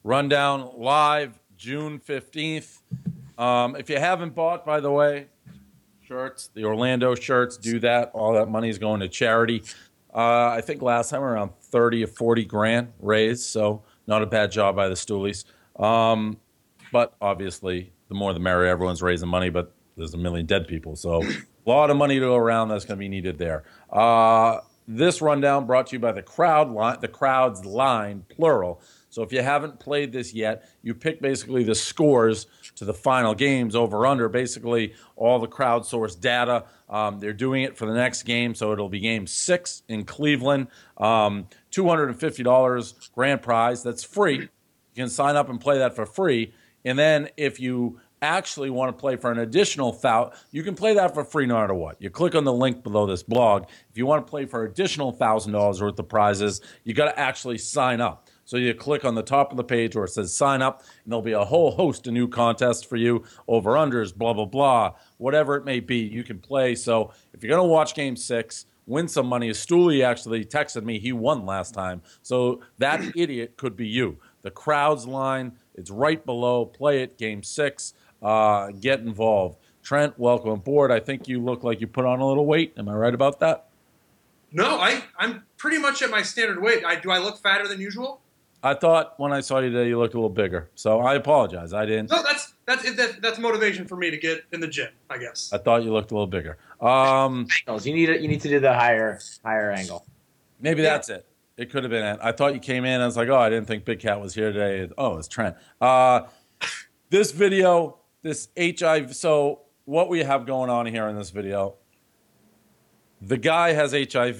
Rundown live June 15th. If you haven't bought, by the way, shirts, the Orlando shirts, do that. All that money is going to charity. I think last time around 30 or 40 grand raised, so not a bad job by the Stoolies. But obviously, the more the merrier. Everyone's raising money, but there's a million dead people, so a lot of money to go around that's going to be needed there. This rundown brought to you by the Crowd's Line, plural. So if you haven't played this yet, you pick basically the scores to the final games over under, basically all the crowdsourced data. They're doing it for the next game, so it'll be game 6 in Cleveland. $250 grand prize. That's free. You can sign up and play that for free. And then if you actually want to play for an additional you can play that for free no matter what. You click on the link below this blog. If you want to play for additional $1,000 worth of prizes, you got to actually sign up. So you click on the top of the page where it says sign up, and there'll be a whole host of new contests for you, over-unders, blah, blah, blah, whatever it may be, you can play. So if you're going to watch Game 6, win some money. Stooley actually texted me. He won last time. So that idiot could be you. The Crowd's Line, it's right below. Play it, Game 6. Get involved. Trent, welcome aboard. I think you look like you put on a little weight. Am I right about that? No, I'm pretty much at my standard weight. Do I look fatter than usual? I thought when I saw you today, you looked a little bigger. So I apologize. I didn't. No, that's motivation for me to get in the gym, I guess. I thought you looked a little bigger. You need to do the higher angle. Maybe that's it. It could have been it. I thought you came in. I was like, oh, I didn't think Big Cat was here today. Oh, it's Trent. This video, this HIV. So what we have going on here in this video, the guy has HIV.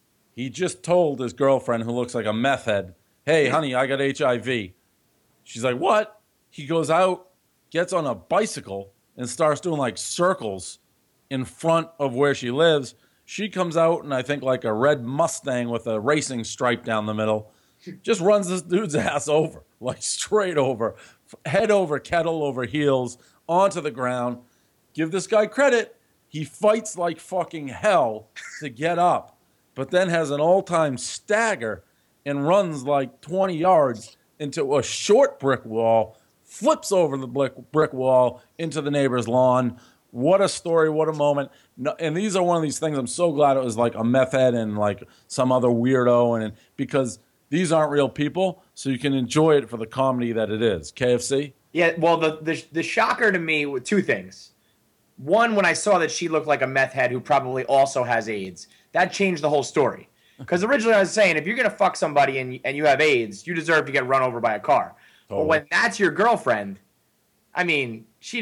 He just told his girlfriend, who looks like a meth head, hey, honey, I got HIV. She's like, what? He goes out, gets on a bicycle, and starts doing like circles in front of where she lives. She comes out in, I think, like a red Mustang with a racing stripe down the middle. Just runs this dude's ass over, like straight over, head over, kettle over heels, onto the ground. Give this guy credit. He fights like fucking hell to get up, but then has an all-time stagger and runs like 20 yards into a short brick wall, flips over the brick wall into the neighbor's lawn. What a story, what a moment. No, and these are one of these things, I'm so glad it was like a meth head and like some other weirdo, and because these aren't real people, so you can enjoy it for the comedy that it is. KFC? Yeah, well, the shocker to me were two things. One, when I saw that she looked like a meth head who probably also has AIDS, that changed the whole story. Because originally I was saying, if you're going to fuck somebody and you have AIDS, you deserve to get run over by a car. Totally. But when that's your girlfriend, I mean, she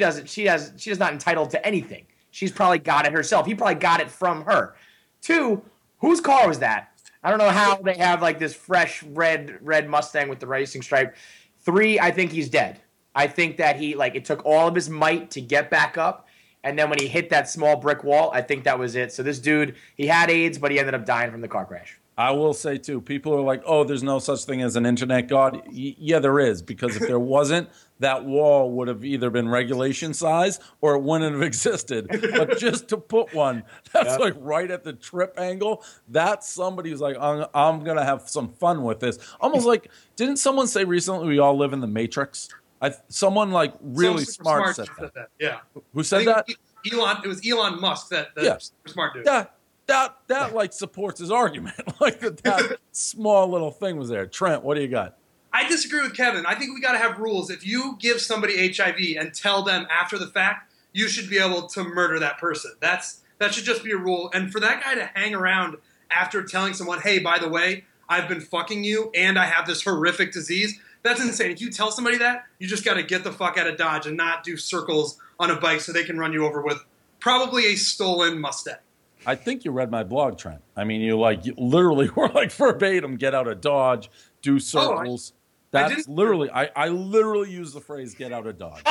is not entitled to anything. She's probably got it herself. He probably got it from her. Two, whose car was that? I don't know how they have like this fresh red Mustang with the racing stripe. Three, I think he's dead. I think that it took all of his might to get back up. And then when he hit that small brick wall, I think that was it. So this dude, he had AIDS, but he ended up dying from the car crash. I will say, too, people are like, oh, there's no such thing as an internet god. Yeah, there is, because if there wasn't, that wall would have either been regulation size or it wouldn't have existed. But just to put one that's like right at the trip angle, that's somebody who's like, I'm going to have some fun with this. Almost like, didn't someone say recently we all live in the Matrix? Someone like really smart said that. Yeah. Who said that? It was Elon Musk, that super smart dude. That like supports his argument. Like that small little thing was there. Trent, what do you got? I disagree with Kevin. I think we got to have rules. If you give somebody HIV and tell them after the fact, you should be able to murder that person. That should just be a rule. And for that guy to hang around after telling someone, hey, by the way, I've been fucking you and I have this horrific disease, that's insane. If you tell somebody that, you just got to get the fuck out of Dodge and not do circles on a bike so they can run you over with probably a stolen Mustang. I think you read my blog, Trent. I mean, you literally were like verbatim, get out of Dodge, do circles. That's literally, I literally use the phrase get out of Dodge.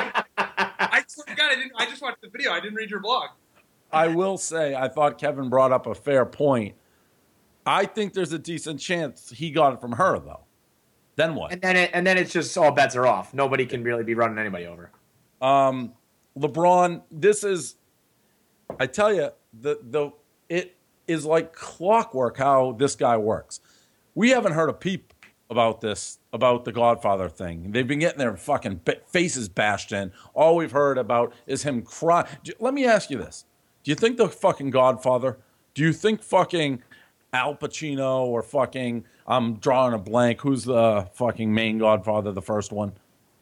I swear to God, I just watched the video. I didn't read your blog. I will say, I thought Kevin brought up a fair point. I think there's a decent chance he got it from her, though. Then what? And then it's just all bets are off. Nobody can really be running anybody over. LeBron, this is, I tell you, it is like clockwork how this guy works. We haven't heard a peep about the Godfather thing. They've been getting their fucking faces bashed in. All we've heard about is him cry. Let me ask you this. Do you think the fucking Godfather, do you think fucking Al Pacino or fucking, I'm drawing a blank, who's the fucking main Godfather, the first one?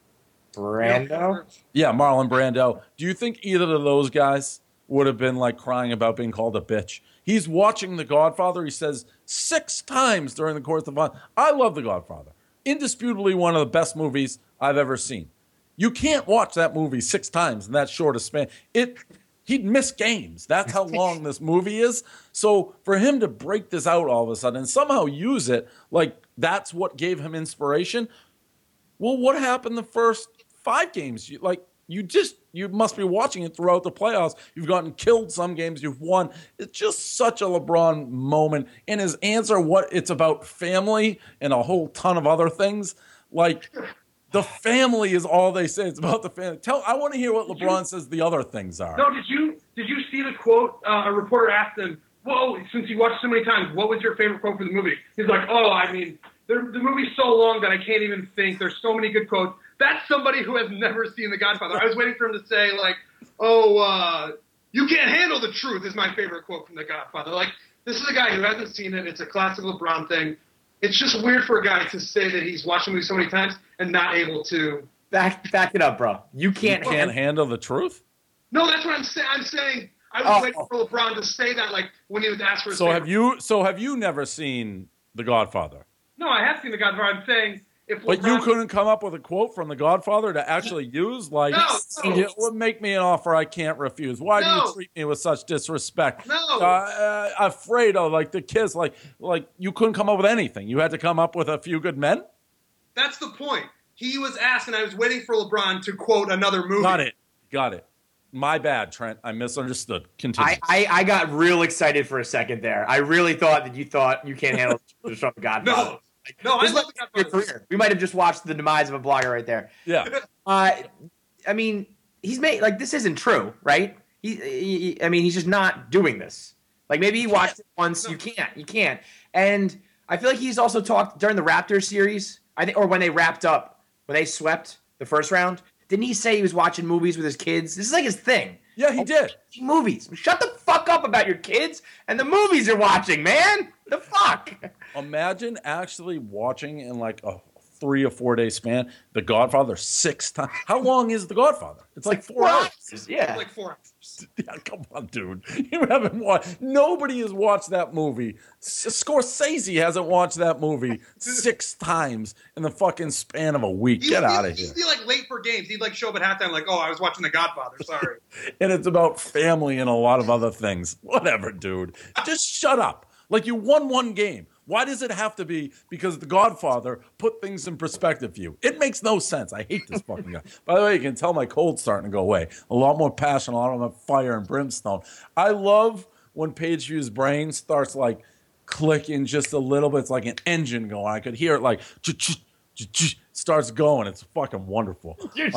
Brando? Yeah, Marlon Brando. Do you think either of those guys would have been like crying about being called a bitch? He's watching The Godfather. He says 6 times during the course of the film, I love The Godfather. Indisputably one of the best movies I've ever seen. You can't watch that movie 6 times in that short a span. He'd miss games. That's how long this movie is. So for him to break this out all of a sudden and somehow use it like that's what gave him inspiration. Well, what happened the first 5 games? You must be watching it throughout the playoffs. You've gotten killed some games, you've won. It's just such a LeBron moment. And his answer, it's about family and a whole ton of other things. Like, the family is all they say. It's about the family. I want to hear what LeBron says the other things are. No, did you see the quote? A reporter asked him, "Whoa, since you watched so many times, what was your favorite quote for the movie?" He's like, "Oh, I mean, the movie's so long that I can't even think. There's so many good quotes." That's somebody who has never seen The Godfather. I was waiting for him to say, like, "Oh, you can't handle the truth" is my favorite quote from The Godfather. Like, this is a guy who hasn't seen it. It's a classic LeBron thing. It's just weird for a guy to say that he's watched the movie so many times and not able to Back it up, bro. You can't handle the truth? No, that's what I'm saying. I'm saying I was waiting for LeBron to say that, like, when he was asked for his favorite. Have you never seen The Godfather? No, I have seen The Godfather. I'm saying if But LeBron, you couldn't come up with a quote from The Godfather to actually use? Like, No. it would make me an offer I can't refuse. Why do No. you treat me with such disrespect? No. Alfredo, like the kiss, like you couldn't come up with anything. You had to come up with A Few Good Men? That's the point. He was asked, and I was waiting for LeBron to quote another movie. Got it. My bad, Trent. I misunderstood. Continue. I got real excited for a second there. I really thought that you thought You Can't Handle the Truth from Godfather. No, I This love might The be your Godfather. career. We might have just watched the demise of a blogger right there. Yeah. I mean, he's made this isn't true, right? He's just not doing this. Like, maybe he watched it once. No. You can't. And I feel like he's also talked during the Raptors series, I think, or when they wrapped up, when they swept the first round. Didn't he say he was watching movies with his kids? This is like his thing. Yeah, he did. Movies. Shut the fuck up about your kids and the movies you're watching, man. The fuck? Imagine actually watching in like a 3 or 4 day span The Godfather 6 times. How long is The Godfather? It's like 4 hours. Yeah. Like 4 hours. Yeah, come on, dude. You haven't watched. Nobody has watched that movie. Scorsese hasn't watched that movie 6 times in the fucking span of a week. Get out of here. He'd be like late for games. He'd like show up at halftime like, "Oh, I was watching The Godfather. Sorry." And it's about family and a lot of other things. Whatever, dude. Just shut up. Like, you won 1 game. Why does it have to be because The Godfather put things in perspective for you? It makes no sense. I hate this fucking guy. By the way, you can tell my cold's starting to go away. A lot more passion, a lot more fire and brimstone. I love when Pageview's brain starts like clicking just a little bit. It's like an engine going. I could hear it like starts going. It's fucking wonderful. You're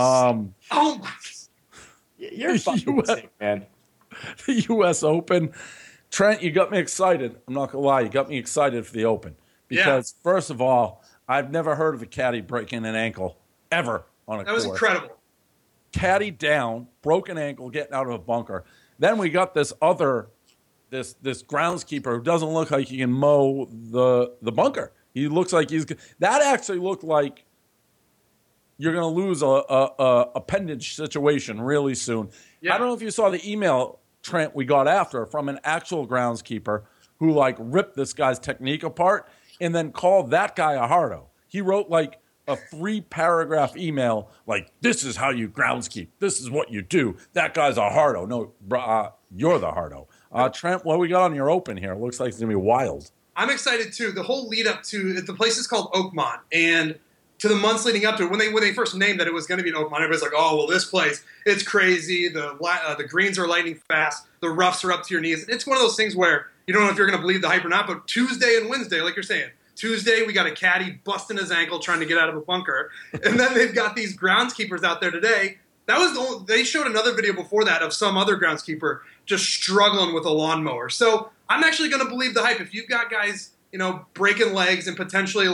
fucking sick, man. The U.S. Open. Trent, you got me excited. I'm not going to lie. You got me excited for the Open. Because, First of all, I've never heard of a caddy breaking an ankle ever on a course. That was incredible. Caddy down, broken ankle, getting out of a bunker. Then we got this groundskeeper who doesn't look like he can mow the bunker. He looks like that actually looked like you're going to lose a appendage situation really soon. Yeah. I don't know if you saw the email, Trent, we got after from an actual groundskeeper who like ripped this guy's technique apart and then called that guy a hardo. He wrote like a 3-paragraph email like, "This is how you groundskeep. This is what you do. That guy's a hardo." No, you're the hardo. Trent, what we got on your Open here? It looks like it's going to be wild. I'm excited too. The whole lead up to the place is called Oakmont, and to the months leading up to it, when they first named that it was going to be an Oakmont, everybody's like, "Oh, well, this place, it's crazy. The greens are lightning fast. The roughs are up to your knees." It's one of those things where you don't know if you're going to believe the hype or not. But Tuesday and Wednesday, like you're saying, Tuesday we got a caddy busting his ankle trying to get out of a bunker, and then they've got these groundskeepers out there today. They showed another video before that of some other groundskeeper just struggling with a lawnmower. So I'm actually going to believe the hype. If you've got guys, breaking legs and potentially like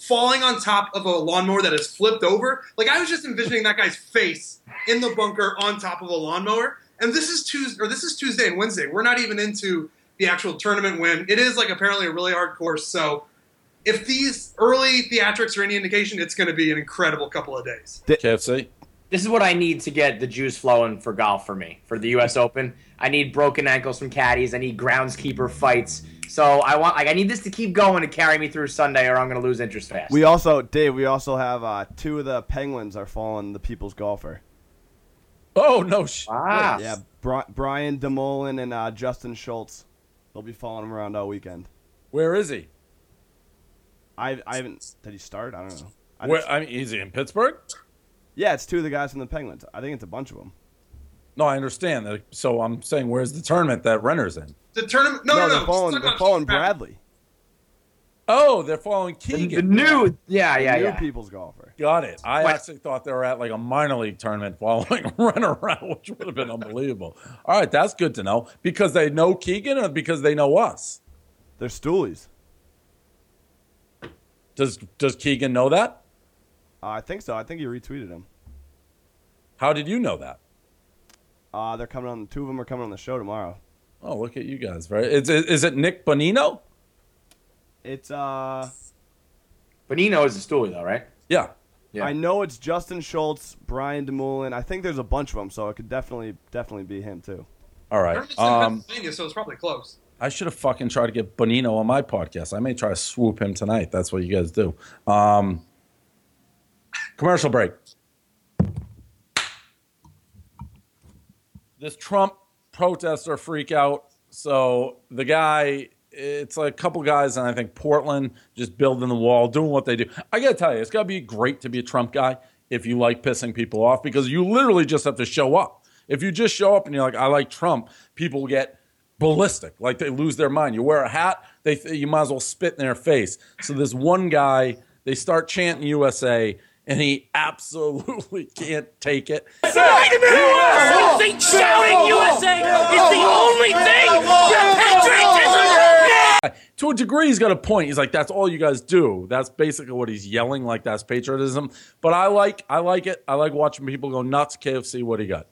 falling on top of a lawnmower that is flipped over. Like, I was just envisioning that guy's face in the bunker on top of a lawnmower. And this is Tuesday and Wednesday. We're not even into the actual tournament win. It is, like, apparently a really hard course. So if these early theatrics are any indication, it's going to be an incredible couple of days. KFC? This is what I need to get the juice flowing for golf for me, for the U.S. Open. I need broken ankles from caddies. I need groundskeeper fights. So I need this to keep going to carry me through Sunday, or I'm going to lose interest fast. Dave, we also have 2 of the Penguins are following the People's Golfer. Oh, no. Wow. Yeah, Brian DeMolin and Justin Schultz. They'll be following him around all weekend. Where is he? I haven't. Did he start? I don't know. Is he in Pittsburgh? Yeah, it's 2 of the guys from the Penguins. I think it's a bunch of them. No, I understand that. So I'm saying, where's the tournament that Renner's in? The tournament? No. They're following Bradley. Oh, they're following Keegan. The new, New People's Golfer. Got it. I actually thought they were at like a minor league tournament following Renner around, which would have been unbelievable. All right, that's good to know. Because they know Keegan or because they know us? They're stoolies. Does Keegan know that? I think so. I think you retweeted him. How did you know that? They're coming on. 2 of them are coming on the show tomorrow. Oh, look at you guys! Right? Is it Nick Bonino? It's Bonino is the stoolie, though, right? Yeah. Yeah. I know it's Justin Schultz, Brian DeMolin. I think there's a bunch of them, so it could definitely be him too. All right. Tournament's in Pennsylvania, so it's probably close. I should have fucking tried to get Bonino on my podcast. I may try to swoop him tonight. That's what you guys do. Commercial break. This Trump protester freak out. So the guy, it's like a couple guys, and I think Portland just building the wall, doing what they do. I got to tell you, it's got to be great to be a Trump guy if you like pissing people off, because you literally just have to show up. If you just show up and you're like, I like Trump, people get ballistic, like they lose their mind. You wear a hat, you might as well spit in their face. So this one guy, they start chanting USA, and he absolutely can't take it. Wait a minute! You think shouting USA is the only thing that patriotism? To a degree, he's got a point. He's like, that's all you guys do. That's basically what he's yelling, like that's patriotism. But I like it. I like watching people go nuts. KFC, what do you got?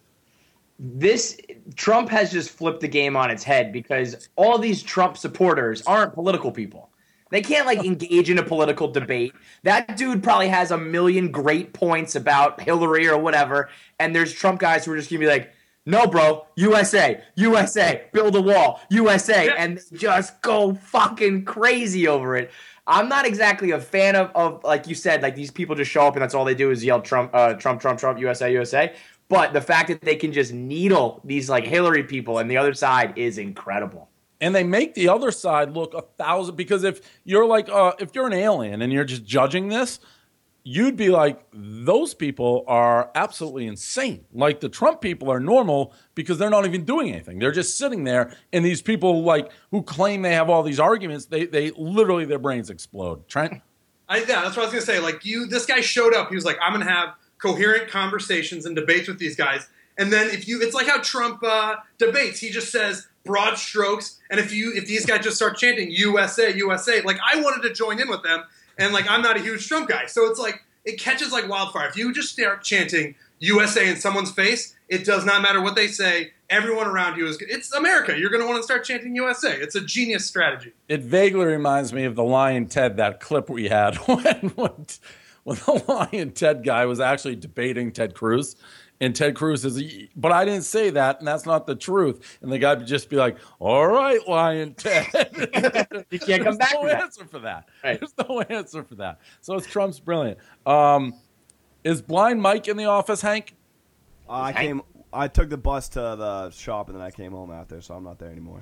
Trump has just flipped the game on its head, because all these Trump supporters aren't political people. They can't engage in a political debate. That dude probably has a million great points about Hillary or whatever, and there's Trump guys who are just gonna be like, no, bro, USA, build a wall, USA, and they just go fucking crazy over it. I'm not exactly a fan of like you said, like these people just show up and that's all they do is yell Trump, USA. But the fact that they can just needle these Hillary people and the other side is incredible. And they make the other side look 1,000, because if you're if you're an alien and you're just judging this, you'd be like, those people are absolutely insane. Like the Trump people are normal because they're not even doing anything. They're just sitting there, and these people who claim they have all these arguments, they literally, their brains explode. Trent? Yeah, that's what I was going to say. This guy showed up. He was like, I'm going to have coherent conversations and debates with these guys. And then it's like how Trump debates. He just says broad strokes. And if these guys just start chanting USA, USA, I wanted to join in with them. And I'm not a huge Trump guy. So it's it catches like wildfire. If you just start chanting USA in someone's face, it does not matter what they say. Everyone around you it's America. You're going to want to start chanting USA. It's a genius strategy. It vaguely reminds me of the Lion Ted, that clip we had when the Lion Ted guy was actually debating Ted Cruz. And Ted Cruz but I didn't say that, and that's not the truth. And the guy would just be like, all right, Lion Ted. You can't come back. There's no answer for that. Right. There's no answer for that. So Trump's brilliant. Is Blind Mike in the office, Hank? I took the bus to the shop, and then I came home after, so I'm not there anymore.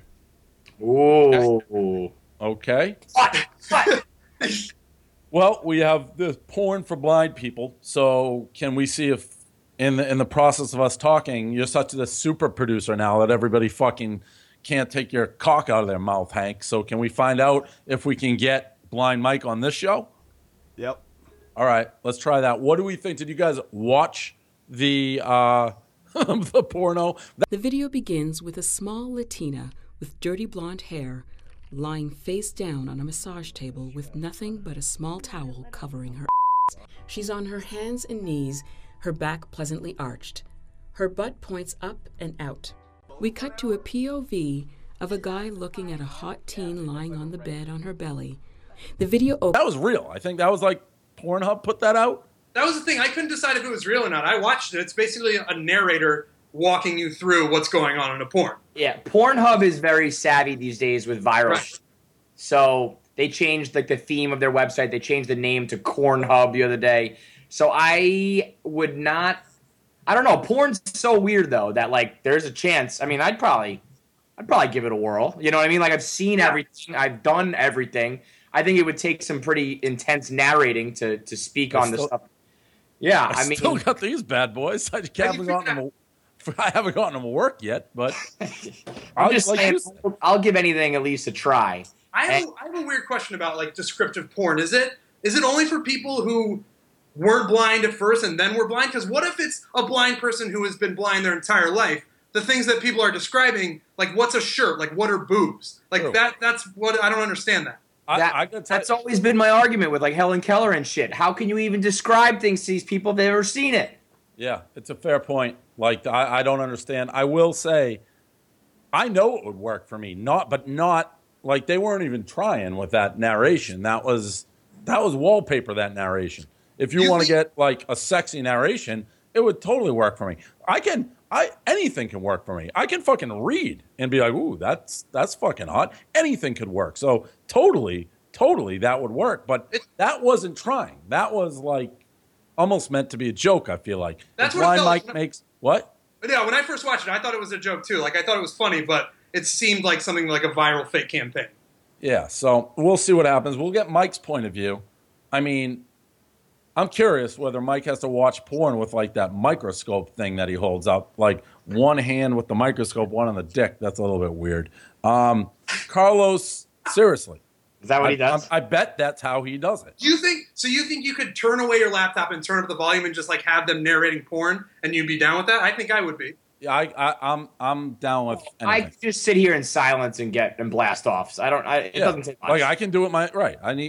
Ooh. Okay. What? Well, we have this porn for blind people. So can we see if in the process of us talking, you're such a super producer now that everybody fucking can't take your cock out of their mouth, Hank. So can we find out if we can get Blind Mike on this show? Yep. All right, let's try that. What do we think? Did you guys watch the the porno? The video begins with a small Latina with dirty blonde hair lying face down on a massage table with nothing but a small towel covering her ass. She's on her hands and knees, her back pleasantly arched. Her butt points up and out. We cut to a POV of a guy looking at a hot teen lying on the bed on her belly. The video That was real. I think that was like Pornhub put that out. That was the thing. I couldn't decide if it was real or not. I watched it. It's basically a narrator walking you through what's going on in a porn. Yeah, Pornhub is very savvy these days with viral. Right. So they changed like the theme of their website. They changed the name to Cornhub the other day. So I would not. I don't know. Porn's so weird though that like there's a chance. I mean, I'd probably give it a whirl. You know what I mean? Like I've seen everything. I've done everything. I think it would take some pretty intense narrating to speak on this stuff. Yeah, I mean, still got these bad boys. I haven't gotten them to work yet, but I'm just saying, I'll give anything at least a try. I have a weird question about like descriptive porn. Is it only for people who weren't blind at first and then were blind? Because what if it's a blind person who has been blind their entire life? The things that people are describing, like what's a shirt, like what are boobs, like True. that's what I don't understand that. That's always been my argument with like Helen Keller and shit. How can you even describe things to these people if they've never seen it? Yeah, it's a fair point. Like I don't understand. I will say, I know it would work for me. Not like they weren't even trying with that narration. That was wallpaper. That narration. If you want to get like a sexy narration, it would totally work for me. Anything can work for me. I can fucking read and be like, ooh, that's fucking hot. Anything could work. So totally that would work. But that wasn't trying. That was like almost meant to be a joke, I feel like. That's if what Blind it felt Mike like. makes what? But yeah, when I first watched it, I thought it was a joke too. Like I thought it was funny, but it seemed like something like a viral fake campaign. Yeah, so we'll see what happens. We'll get Mike's point of view. I mean, I'm curious whether Mike has to watch porn with like that microscope thing that he holds up, like one hand with the microscope, one on the dick. That's a little bit weird. Carlos, seriously. Is that what he does? I bet that's how he does it. Do you think you could turn away your laptop and turn up the volume and just like have them narrating porn and you'd be down with that? I think I would be. Yeah, I'm down with anything. I just sit here in silence and blast off. So it doesn't take much. Like I can do it my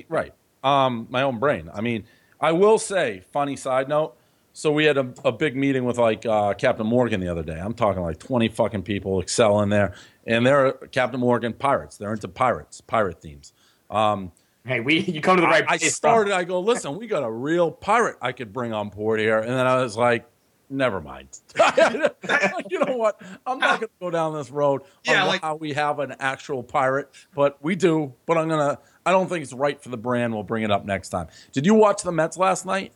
own brain. I mean, I will say, funny side note. So we had a big meeting with like Captain Morgan the other day. I'm talking like 20 fucking people, Excel in there, and they're Captain Morgan pirates. They're into pirate themes. Hey, you come to the right place. I go, listen, we got a real pirate I could bring on board here, and then I was like, never mind. You know what? I'm not going to go down this road on how we have an actual pirate, but we do. But I don't think it's right for the brand. We'll bring it up next time. Did you watch the Mets last night?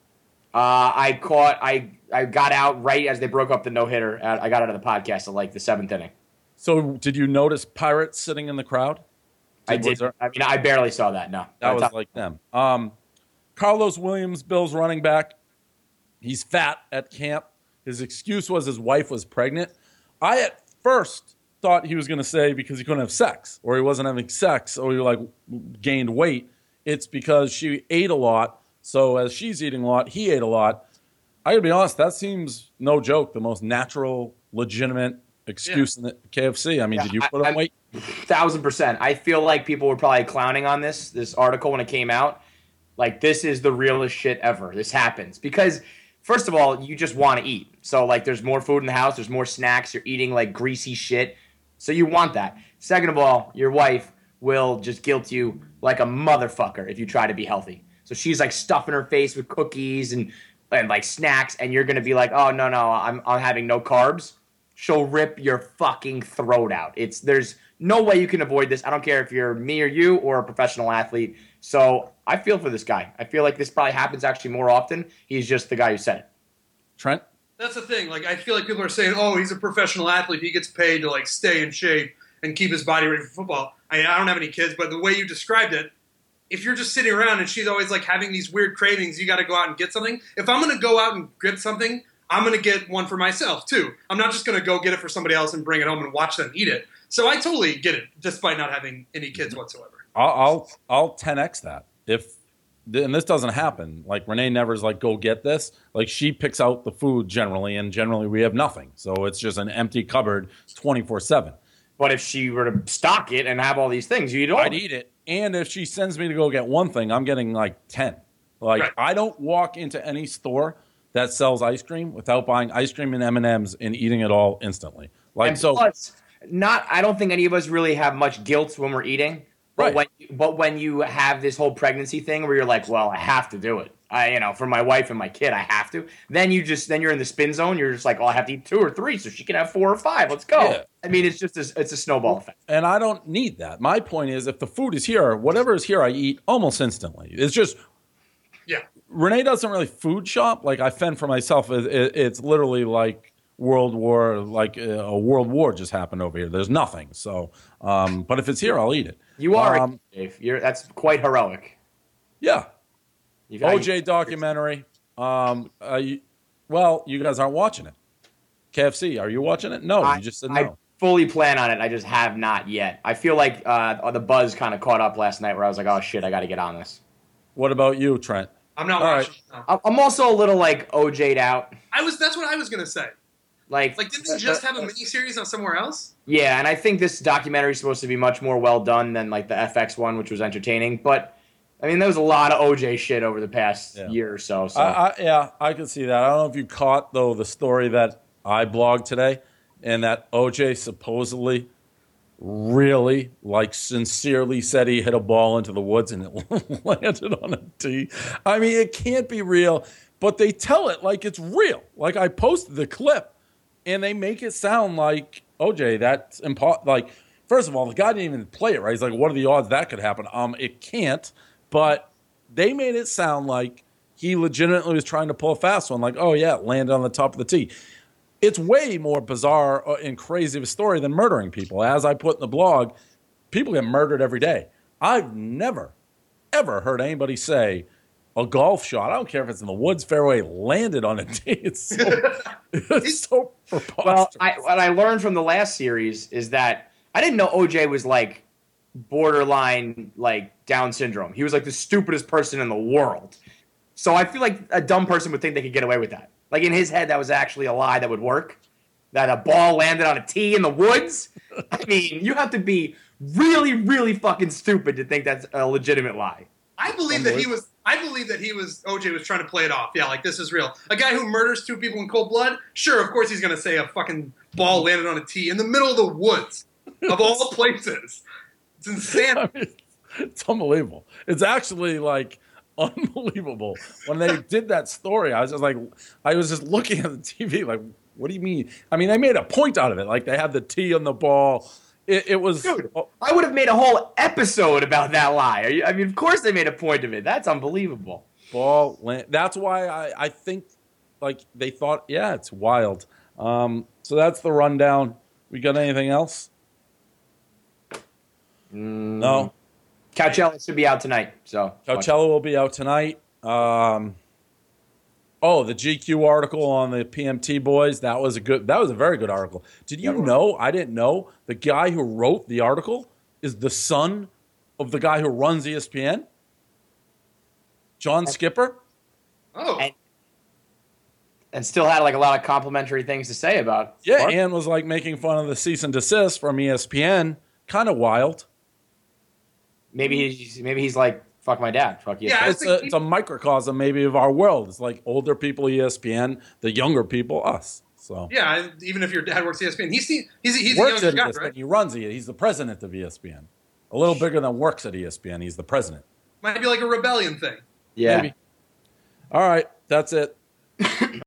I got out right as they broke up the no-hitter. I got out of the podcast at like the 7th inning. So did you notice pirates sitting in the crowd? I did. I mean, I barely saw that. No. That was like them. Carlos Williams, Bills running back. He's fat at camp. His excuse was his wife was pregnant. I at first thought he was going to say because he couldn't have sex or he wasn't having sex or he like gained weight. It's because she ate a lot. So as she's eating a lot, he ate a lot. I got to be honest, that seems, no joke, the most natural, legitimate excuse in the KFC. I mean, did you put on weight? 1,000%. I feel like people were probably clowning on this article when it came out. Like, this is the realest shit ever. This happens. Because, first of all, you just want to eat. So, like, there's more food in the house. There's more snacks. You're eating, like, greasy shit. So you want that. Second of all, your wife will just guilt you like a motherfucker if you try to be healthy. So she's, like, stuffing her face with cookies and like, snacks. And you're going to be like, oh, no, I'm having no carbs. She'll rip your fucking throat out. There's no way you can avoid this. I don't care if you're me or you or a professional athlete. So I feel for this guy. I feel like this probably happens actually more often. He's just the guy who said it. Trent? That's the thing. Like, I feel like people are saying, oh, he's a professional athlete. He gets paid to, like, stay in shape and keep his body ready for football. I don't have any kids, but the way you described it, if you're just sitting around and she's always, like, having these weird cravings, you got to go out and get something. If I'm going to go out and get something, I'm going to get one for myself, too. I'm not just going to go get it for somebody else and bring it home and watch them eat it. So I totally get it, despite not having any kids whatsoever. I'll 10x that. And this doesn't happen. Like, Renee Never's like, go get this. Like, she picks out the food generally, and generally we have nothing. So it's just an empty cupboard 24/7. But if she were to stock it and have all these things, you'd all I'd eat it. And if she sends me to go get one thing, I'm getting like 10. Like Right. I don't walk into any store that sells ice cream without buying ice cream and M&Ms and eating it all instantly. Like And so. plus, I don't think any of us really have much guilt when we're eating. But Right. when you have this whole pregnancy thing where you're like, well, I have to do it. For my wife and my kid, I have to. Then you're in the spin zone. You're just like, oh, I have to eat 2 or 3 so she can have 4 or 5. Let's go. Yeah. I mean, it's a snowball effect. And I don't need that. My point is, if the food is here, whatever is here, I eat almost instantly. It's just Yeah. Renee doesn't really food shop. Like I fend for myself. It's literally like World War, like a World War just happened over here. There's nothing. So, but if it's here, I'll eat it. You are, Um, Dave. That's quite heroic. Yeah. You got- OJ documentary. Well, you guys aren't watching it. KFC, are you watching it? No, you just said no. I fully plan on it. I just have not yet. I feel like the buzz kind of caught up last night where I was like, oh, shit, I got to get on this. What about you, Trent? I'm not All watching. No. I'm also a little like OJ'd out. That's what I was gonna say. Like Didn't he just have a miniseries on somewhere else? Yeah, and I think this documentary is supposed to be much more well done than like the FX one, which was entertaining. But I mean, there was a lot of OJ shit over the past year or so. So I could see that. I don't know if you caught though the story that I blogged today, and that OJ supposedly, really, like sincerely said he hit a ball into the woods and it landed on a tee. I mean, it can't be real, but they tell it like it's real. Like I posted the clip, and they make it sound like OJ. That's like, first of all, the guy didn't even play it right. He's like, what are the odds that could happen? It can't. But they made it sound like he legitimately was trying to pull a fast one. Like, oh yeah, it landed on the top of the tee. It's way more bizarre and crazy of a story than murdering people. As I put in the blog, people get murdered every day. I've never, ever heard anybody say a golf shot, I don't care if it's in the woods fairway, landed on a tee. It's so preposterous. well, what I learned from the last series is that I didn't know OJ was like borderline like Down syndrome. He was like the stupidest person in the world. So I feel like a dumb person would think they could get away with that. Like in his head, that was actually a lie that would work. That a ball landed on a tee in the woods. I mean, you have to be really, really fucking stupid to think that's a legitimate lie. I believe that he was. OJ was trying to play it off. Yeah, like this is real. A guy who murders 2 people in cold blood. Sure, of course he's gonna say a fucking ball landed on a tee in the middle of the woods, of all places. It's insane. I mean, it's unbelievable. It's actually like unbelievable. When they did that story, I was just looking at the TV like, what do you mean? I mean, they made a point out of it. Like they had the tee on the ball. It was. Dude, I would have made a whole episode about that lie. I mean, of course they made a point of it. That's unbelievable. That's why I think like they thought, yeah, it's wild. So that's the rundown. We got anything else? No. Coachella should be out tonight. So Coachella will be out tonight. The GQ article on the PMT boys, that was a very good article. Did you know, I didn't know, the guy who wrote the article is the son of the guy who runs ESPN? John Skipper? Oh, and still had like a lot of complimentary things to say about. Yeah, Mark. and was like making fun of the cease and desist from ESPN. Kind of wild. Maybe he's like, fuck my dad. Fuck you. Yeah, It's a microcosm maybe of our world. It's like older people ESPN, the younger people us. So yeah. Even if your dad works at ESPN, he's a works younger at guy, ESPN. right? He runs it. He's the president of ESPN. A little bigger than works at ESPN. He's the president. Might be like a rebellion thing. Yeah. Maybe. All right, that's it.